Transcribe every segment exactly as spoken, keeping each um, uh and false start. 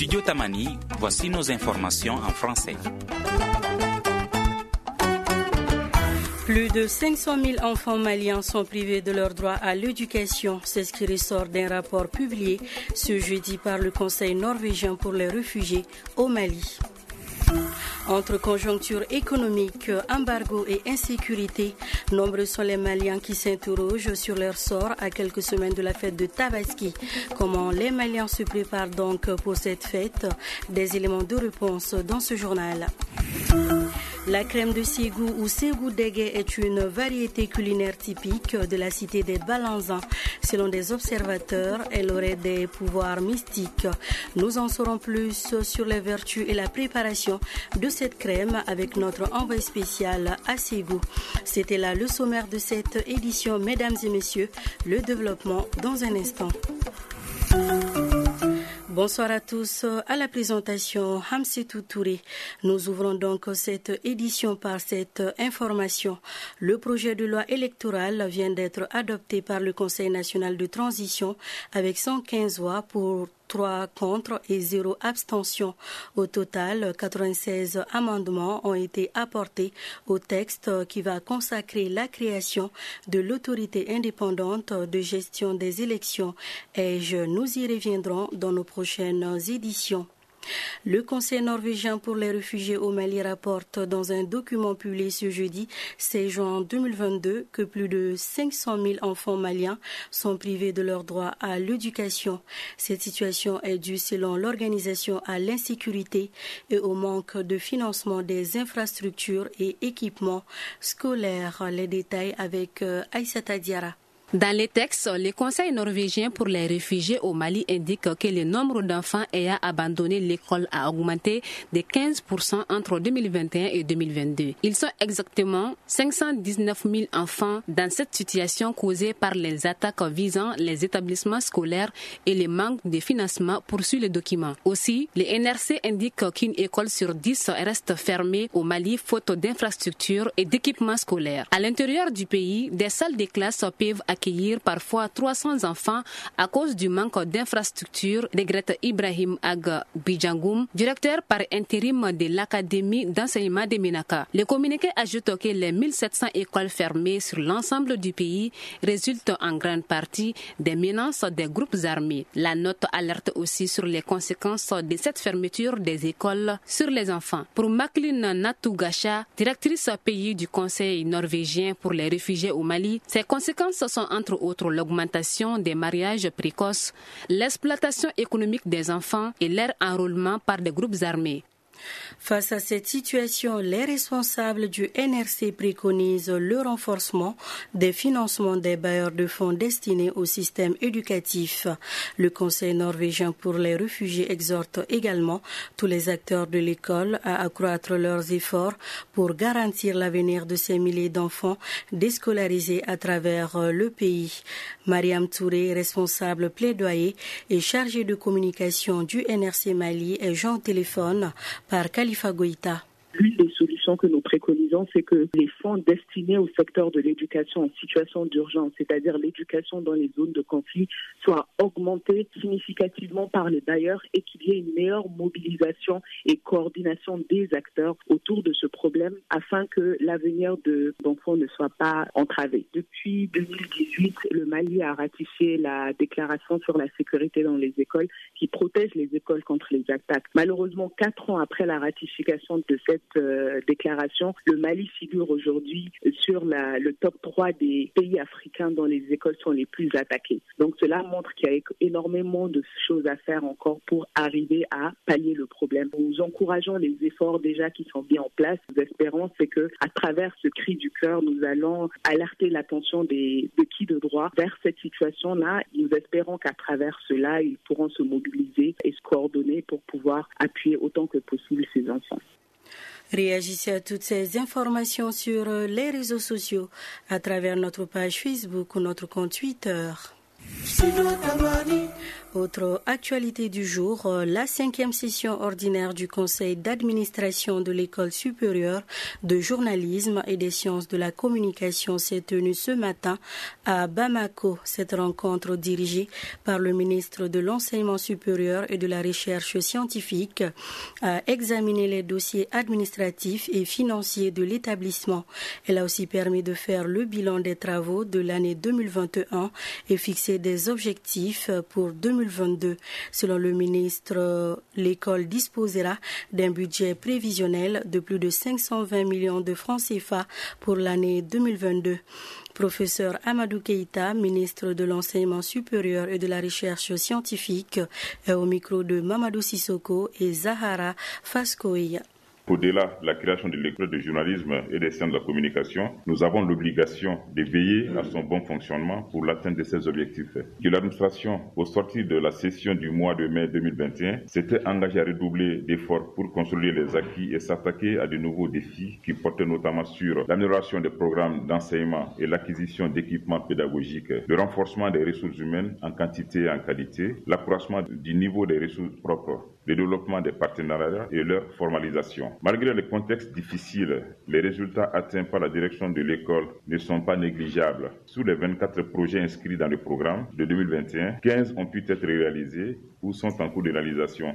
studio Tamani, voici nos informations en français. Plus de cinq cent mille enfants maliens sont privés de leur droit à l'éducation. C'est ce qui ressort d'un rapport publié ce jeudi par le Conseil norvégien pour les réfugiés au Mali. Entre conjoncture économique, embargo et insécurité, nombreux sont les Maliens qui s'interrogent sur leur sort à quelques semaines de la fête de Tabaski. Comment les Maliens se préparent donc pour cette fête? Des éléments de réponse dans ce journal. La crème de Ségou ou Ségou Dégué est une variété culinaire typique de la cité des Balanzans. Selon des observateurs, elle aurait des pouvoirs mystiques. Nous en saurons plus sur les vertus et la préparation de cette crème avec notre envoyé spécial à Ségou. C'était là le sommaire de cette édition, mesdames et messieurs. Le développement dans un instant. Bonsoir à tous. À la présentation, Hamsetou Touré. Nous ouvrons donc cette édition par cette information. Le projet de loi électorale vient d'être adopté par le Conseil national de transition avec cent quinze voix pour trois contre et zéro abstention. Au total, quatre-vingt-seize amendements ont été apportés au texte qui va consacrer la création de l'autorité indépendante de gestion des élections. Et je, nous y reviendrons dans nos prochaines éditions. Le Conseil norvégien pour les réfugiés au Mali rapporte dans un document publié ce jeudi seize juin deux mille vingt-deux que plus de cinq cent mille enfants maliens sont privés de leur droit à l'éducation. Cette situation est due selon l'organisation à l'insécurité et au manque de financement des infrastructures et équipements scolaires. Les détails avec Aïssata Diara. Dans les textes, le Conseil norvégien pour les réfugiés au Mali indique que le nombre d'enfants ayant abandonné l'école a augmenté de quinze pour cent entre deux mille vingt et un et deux mille vingt-deux. Ils sont exactement cinq cent dix-neuf mille enfants dans cette situation causée par les attaques visant les établissements scolaires et le manque de financement, poursuit le document. Aussi, le N R C indique qu'une école sur dix reste fermée au Mali faute d'infrastructures et d'équipements scolaires. À l'intérieur du pays, des salles de classe peuvent accueillir parfois trois cents enfants à cause du manque d'infrastructures, regrette Ibrahim Ag Bijangoum, directeur par intérim de l'Académie d'enseignement de Ménaka. Le communiqué ajoute que les mille sept cents écoles fermées sur l'ensemble du pays résultent en grande partie des menaces des groupes armés. La note alerte aussi sur les conséquences de cette fermeture des écoles sur les enfants. Pour Maklin Natugasha, directrice pays du Conseil norvégien pour les réfugiés au Mali, ces conséquences sont entre autres l'augmentation des mariages précoces, l'exploitation économique des enfants et leur enrôlement par des groupes armés. Face à cette situation, les responsables du N R C préconisent le renforcement des financements des bailleurs de fonds destinés au système éducatif. Le Conseil norvégien pour les réfugiés exhorte également tous les acteurs de l'école à accroître leurs efforts pour garantir l'avenir de ces milliers d'enfants déscolarisés à travers le pays. Mariam Touré, responsable plaidoyer et chargée de communication du N R C Mali, est joint au téléphone par Khalifa Goïta. L'une des solutions que nous préconisons, c'est que les fonds destinés au secteur de l'éducation en situation d'urgence, c'est-à-dire l'éducation dans les zones de conflit, soient augmentés significativement par les bailleurs et qu'il y ait une meilleure mobilisation et coordination des acteurs autour de ce problème afin que l'avenir de d'enfants ne soit pas entravé. Depuis deux mille dix-huit, le Mali a ratifié la déclaration sur la sécurité dans les écoles qui protège les écoles contre les attaques. Malheureusement, quatre ans après la ratification de cette euh, déclaration, le Mali figure aujourd'hui sur la, le top trois des pays africains dont les écoles sont les plus attaquées. Donc cela montre qu'il y a énormément de choses à faire encore pour arriver à pallier le problème. Nous encourageons les efforts déjà qui sont mis en place. Nous espérons c'est que à travers ce cri du cœur, nous allons alerter l'attention des, des qui de droit vers cette situation-là. Nous espérons qu'à travers cela, ils pourront se mobiliser et se coordonner pour pouvoir appuyer autant que possible ces enfants. Réagissez à toutes ces informations sur les réseaux sociaux à travers notre page Facebook ou notre compte Twitter. Autre actualité du jour, la cinquième session ordinaire du Conseil d'administration de l'École supérieure de journalisme et des sciences de la communication s'est tenue ce matin à Bamako. Cette rencontre dirigée par le ministre de l'Enseignement supérieur et de la Recherche scientifique a examiné les dossiers administratifs et financiers de l'établissement. Elle a aussi permis de faire le bilan des travaux de l'année deux mille vingt et un et fixer des objectifs pour deux mille vingt-deux. Selon le ministre, l'école disposera d'un budget prévisionnel de plus de cinq cent vingt millions de francs C F A pour l'année deux mille vingt-deux. Professeur Amadou Keïta, ministre de l'Enseignement supérieur et de la Recherche scientifique, est au micro de Mamadou Sissoko et Zahara Faskoïa. Au-delà de la création de l'école de journalisme et des sciences de la communication, nous avons l'obligation de veiller à son bon fonctionnement pour l'atteinte de ces objectifs. Que l'administration, au sortir de la session du mois de mai deux mille vingt et un, s'était engagée à redoubler d'efforts pour consolider les acquis et s'attaquer à de nouveaux défis qui portaient notamment sur l'amélioration des programmes d'enseignement et l'acquisition d'équipements pédagogiques, le renforcement des ressources humaines en quantité et en qualité, l'accroissement du niveau des ressources propres, le développement des partenariats et leur formalisation. Malgré le contexte difficile, les résultats atteints par la direction de l'école ne sont pas négligeables. Sur les vingt-quatre projets inscrits dans le programme de deux mille vingt et un, quinze ont pu être réalisés ou sont en cours de réalisation.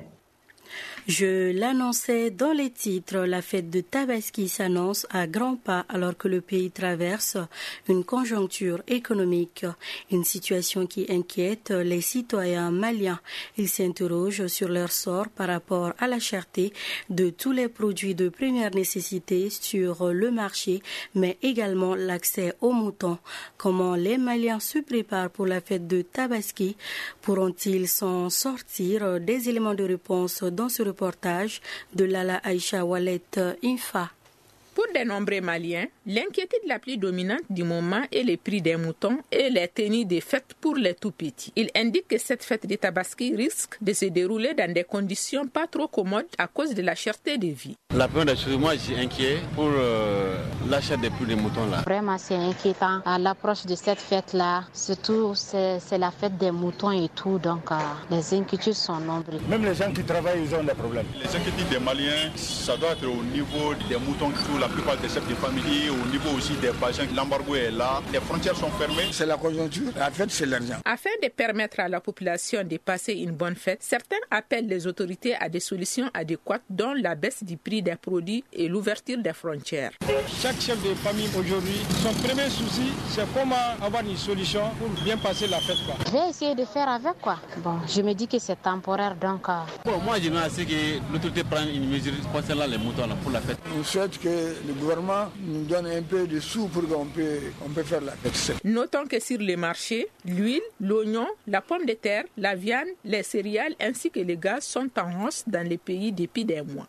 Je l'annonçais dans les titres, la fête de Tabaski s'annonce à grands pas alors que le pays traverse une conjoncture économique, une situation qui inquiète les citoyens maliens. Ils s'interrogent sur leur sort par rapport à la cherté de tous les produits de première nécessité sur le marché, mais également l'accès aux moutons. Comment les Maliens se préparent pour la fête de Tabaski? Pourront-ils s'en sortir? Des éléments de réponse dans ce reportage de Lala Aïcha Wallet Infa. Pour de nombreux Maliens, l'inquiétude la plus dominante du moment est le prix des moutons et les tenues des fêtes pour les tout-petits. Il indique que cette fête de Tabaski risque de se dérouler dans des conditions pas trop commodes à cause de la cherté de vie. La première des choses, moi je suis inquiet pour euh, l'achat des prix des moutons là. Vraiment c'est inquiétant à l'approche de cette fête-là. Surtout c'est, c'est la fête des moutons et tout, donc euh, les inquiétudes sont nombreuses. Même les gens qui travaillent, ils ont des problèmes. Les inquiétudes des Maliens, ça doit être au niveau des moutons qui sont la plupart des chefs de famille, au niveau aussi des patients. L'embargo est là, les frontières sont fermées. C'est la conjoncture, la fête c'est l'argent. Afin de permettre à la population de passer une bonne fête, certains appellent les autorités à des solutions adéquates dont la baisse du prix des produits et l'ouverture des frontières. Chaque chef de famille aujourd'hui, son premier souci c'est comment avoir une solution pour bien passer la fête. Quoi. Je vais essayer de faire avec quoi. Bon, je me dis que c'est temporaire donc. Euh... Bon, moi je me dis que l'autorité prenne une mesure concernant les moutons là, pour la fête. On souhaite que le gouvernement nous donne un peu de sous pour qu'on peut, on peut faire la fête. Notons que sur les marchés, l'huile, l'oignon, la pomme de terre, la viande, les céréales ainsi que les gaz sont en hausse dans les pays depuis des mois.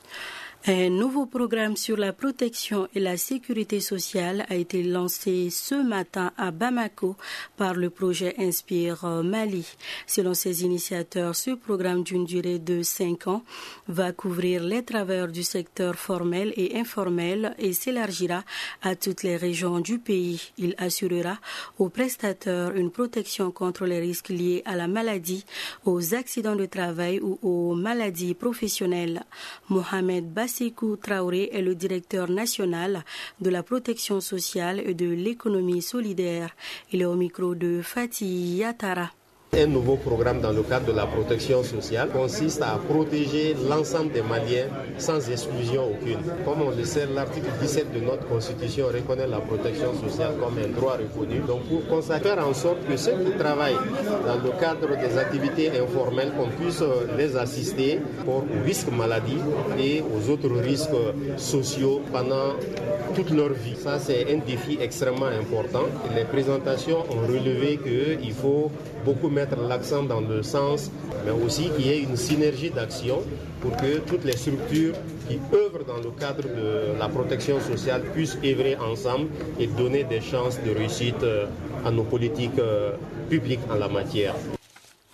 Un nouveau programme sur la protection et la sécurité sociale a été lancé ce matin à Bamako par le projet Inspire Mali. Selon ses initiateurs, ce programme d'une durée de cinq ans va couvrir les travailleurs du secteur formel et informel et s'élargira à toutes les régions du pays. Il assurera aux prestataires une protection contre les risques liés à la maladie, aux accidents de travail ou aux maladies professionnelles. Mohamed Bass Sekou Traoré est le directeur national de la protection sociale et de l'économie solidaire. Il est au micro de Fatih Yatara. Un nouveau programme dans le cadre de la protection sociale consiste à protéger l'ensemble des Maliens sans exclusion aucune. Comme on le sait, l'article dix-sept de notre Constitution reconnaît la protection sociale comme un droit reconnu. Donc pour consacrer en sorte que ceux qui travaillent dans le cadre des activités informelles, qu'on puisse les assister pour aux risques maladie et aux autres risques sociaux pendant toute leur vie. Ça, c'est un défi extrêmement important. Les présentations ont relevé qu'il faut beaucoup mettre l'accent dans le sens, mais aussi qu'il y ait une synergie d'action pour que toutes les structures qui œuvrent dans le cadre de la protection sociale puissent œuvrer ensemble et donner des chances de réussite à nos politiques publiques en la matière.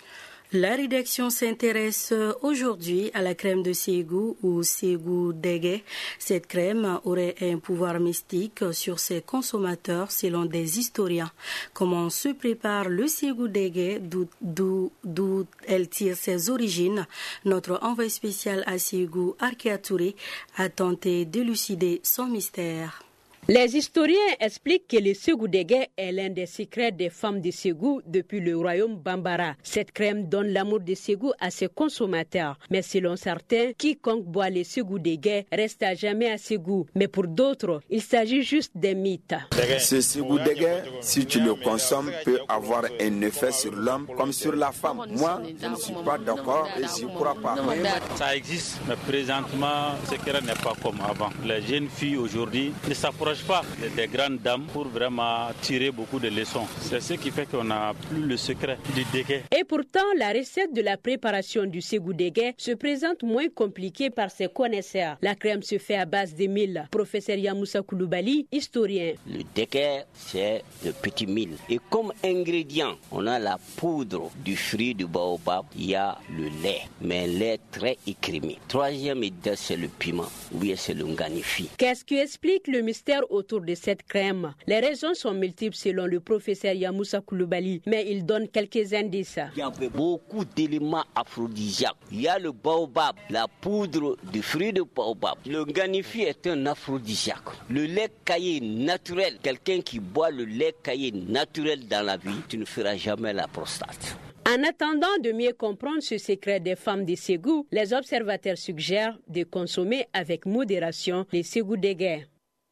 La rédaction s'intéresse aujourd'hui à la crème de Ségou ou Ségou Dégué. Cette crème aurait un pouvoir mystique sur ses consommateurs selon des historiens. Comment se prépare le Ségou Dégué, d'où, d'où, d'où elle tire ses origines? Notre envoyé spécial à Ségou, Arkia Touré, a tenté d'élucider son mystère. Les historiens expliquent que le Ségou Dégué est l'un des secrets des femmes de Ségou depuis le royaume Bambara. Cette crème donne l'amour de Ségou à ses consommateurs. Mais selon certains, quiconque boit le Ségou Dégué reste à jamais à Ségou. Mais pour d'autres, il s'agit juste d'un mythe. Ce Ségou Dégué, si tu le consommes, peut avoir un effet sur l'homme comme sur la femme. Moi, je ne suis pas d'accord et je ne crois pas. Ça existe, mais présentement, ce secret n'est pas comme avant. Les jeunes filles aujourd'hui ne s'approchent pas des grandes dames pour vraiment tirer beaucoup de leçons. C'est ce qui fait qu'on n'a plus le secret du dégué. Et pourtant, la recette de la préparation du Ségou Dégué se présente moins compliquée par ses connaisseurs. La crème se fait à base de mil. Professeur Yamoussa Koulibaly, historien. Le dégué, c'est le petit mil. Et comme ingrédient, on a la poudre du fruit du baobab, il y a le lait, mais un lait très écrémé. Troisième idée, c'est le piment. Oui, c'est le nganifi. Qu'est-ce qui explique le mystère autour de cette crème? Les raisons sont multiples selon le professeur Yamoussa Koulibaly, mais il donne quelques indices. Il y a beaucoup d'éléments aphrodisiaques. Il y a le baobab, la poudre du fruit de baobab. Le nganifi est un aphrodisiaque. Le lait caillé naturel, quelqu'un qui boit le lait caillé naturel dans la vie, tu ne feras jamais la prostate. En attendant de mieux comprendre ce secret des femmes de Ségou, les observateurs suggèrent de consommer avec modération les Ségou Dégué.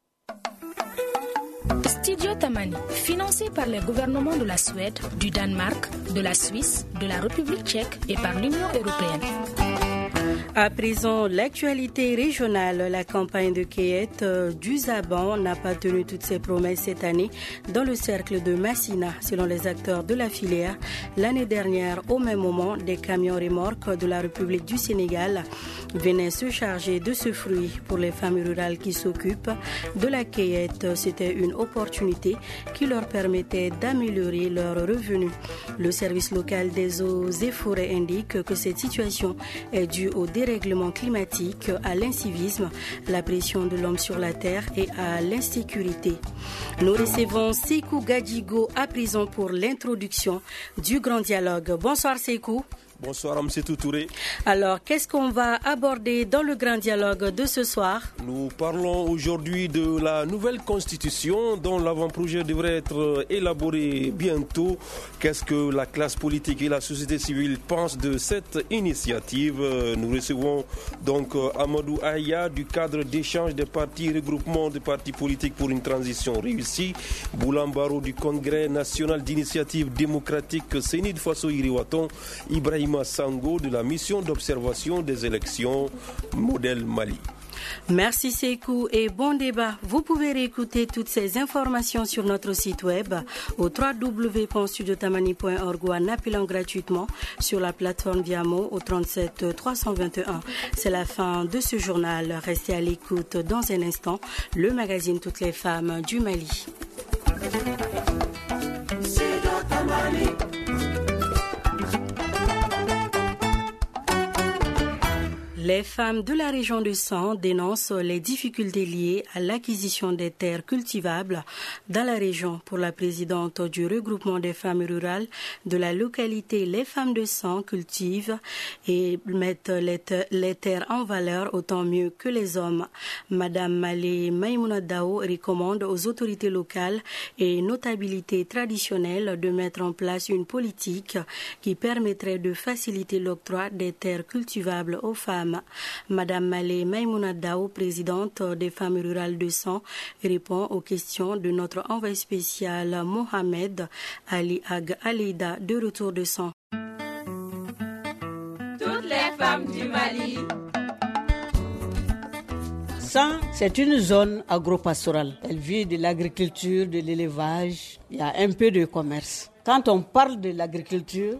Studio Tamani, financé par les gouvernements de la Suède, du Danemark, de la Suisse, de la République tchèque et par l'Union européenne. À présent, l'actualité régionale, la campagne de cueillette du Zaban n'a pas tenu toutes ses promesses cette année dans le cercle de Massina. Selon les acteurs de la filière, l'année dernière, au même moment, des camions remorques de la République du Sénégal venaient se charger de ce fruit. Pour les femmes rurales qui s'occupent de la cueillette, c'était une opportunité qui leur permettait d'améliorer leurs revenus. Le service local des eaux et forêts indique que cette situation est due au dérèglement climatique, à l'incivisme, la pression de l'homme sur la terre et à l'insécurité. Nous recevons Sékou Gadjigo à prison pour l'introduction du grand dialogue. Bonsoir Sékou. Bonsoir M. Touré. Alors, qu'est-ce qu'on va aborder dans le grand dialogue de ce soir? Nous parlons aujourd'hui de la nouvelle constitution dont l'avant-projet devrait être élaboré bientôt. Qu'est-ce que la classe politique et la société civile pensent de cette initiative? Nous recevons donc Amadou Aya du cadre d'échange des partis, regroupement des partis politiques pour une transition réussie. Boulambaro du Congrès national d'initiative démocratique Sénid Faso Iriwaton. Ibrahim Sango de la mission d'observation des élections modèle Mali. Merci Sékou et bon débat. Vous pouvez réécouter toutes ces informations sur notre site web au w w w point studio tamani point org ou en appelant gratuitement sur la plateforme Viamo au trente-sept trois cent vingt et un. C'est la fin de ce journal. Restez à l'écoute dans un instant. Le magazine Toutes les femmes du Mali. Les femmes de la région du Sang dénoncent les difficultés liées à l'acquisition des terres cultivables dans la région. Pour la présidente du regroupement des femmes rurales de la localité, les femmes de Sang cultivent et mettent les, te- les terres en valeur autant mieux que les hommes. Madame Malé Maïmouna Dao recommande aux autorités locales et notabilités traditionnelles de mettre en place une politique qui permettrait de faciliter l'octroi des terres cultivables aux femmes. Madame Malé Maïmouna Dao, présidente des femmes rurales de Sang, répond aux questions de notre envoyé spécial Mohamed Ali Ag Aleida de retour de Sang. Toutes les femmes du Mali. Sang, c'est une zone agro-pastorale. Elle vit de l'agriculture, de l'élevage, il y a un peu de commerce. Quand on parle de l'agriculture,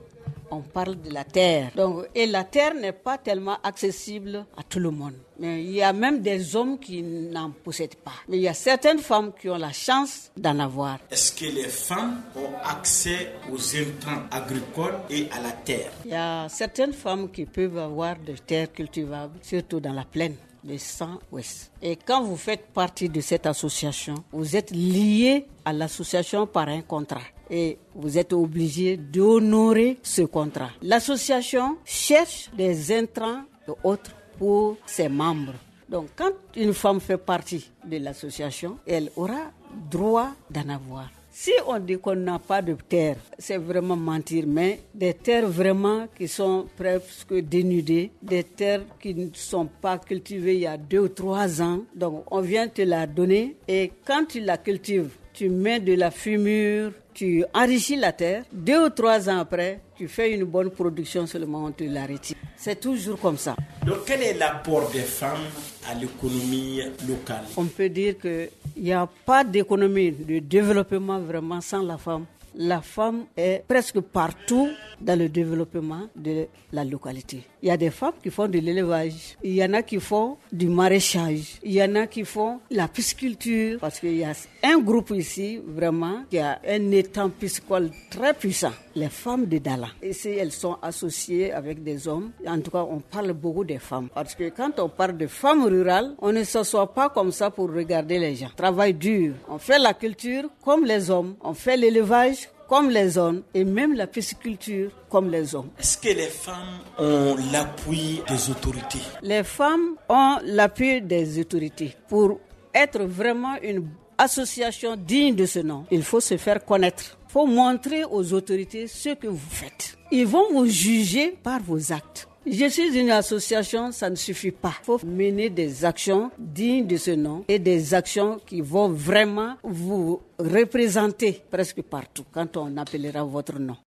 on parle de la terre. Donc, et la terre n'est pas tellement accessible à tout le monde. Mais il y a même des hommes qui n'en possèdent pas. Mais il y a certaines femmes qui ont la chance d'en avoir. Est-ce que les femmes ont accès aux intrants agricoles et à la terre? Il y a certaines femmes qui peuvent avoir des terres cultivables, surtout dans la plaine, le centre-ouest. Et quand vous faites partie de cette association, vous êtes lié à l'association par un contrat. Et vous êtes obligé d'honorer ce contrat. L'association cherche des intrants et autres pour ses membres. Donc, quand une femme fait partie de l'association, elle aura droit d'en avoir. Si on dit qu'on n'a pas de terre, c'est vraiment mentir, mais des terres vraiment qui sont presque dénudées, des terres qui ne sont pas cultivées il y a deux ou trois ans, donc on vient te la donner et quand tu la cultives, tu mets de la fumure, tu enrichis la terre, deux ou trois ans après, tu fais une bonne production seulement, on te la retire. C'est toujours comme ça. Donc quel est l'apport des femmes à l'économie locale? On peut dire qu'il n'y a pas d'économie, de développement vraiment sans la femme. La femme est presque partout dans le développement de la localité. Il y a des femmes qui font de l'élevage, il y en a qui font du maraîchage, il y en a qui font la pisciculture, parce qu'il y a un groupe ici vraiment qui a un étang piscicole très puissant, les femmes de Dala. Ici, elles sont associées avec des hommes. En tout cas, on parle beaucoup des femmes, parce que quand on parle de femmes rurales, on ne s'assoit pas comme ça pour regarder les gens. Travail dur. On fait la culture comme les hommes, on fait l'élevage comme les hommes et même la pisciculture comme les hommes. Est-ce que les femmes ont l'appui des autorités? Les femmes ont l'appui des autorités. Pour être vraiment une association digne de ce nom, il faut se faire connaître. Il faut montrer aux autorités ce que vous faites. Ils vont vous juger par vos actes. Je suis une association, ça ne suffit pas. Il faut mener des actions dignes de ce nom et des actions qui vont vraiment vous représenter presque partout quand on appellera votre nom.